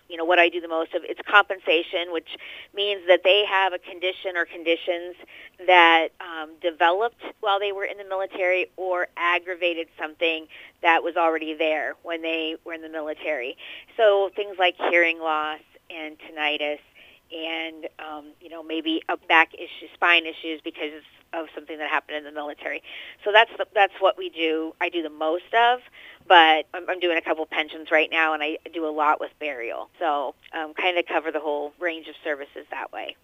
what I do the most of. It's compensation, which means that they have a condition or conditions that developed while they were in the military or aggravated something that was already there when they were in the military. So things like hearing loss and tinnitus and, maybe a back issue, spine issues because of something that happened in the military. So that's what we do. I do the most of, but I'm doing a couple pensions right now, and I do a lot with burial. So kind of cover the whole range of services that way.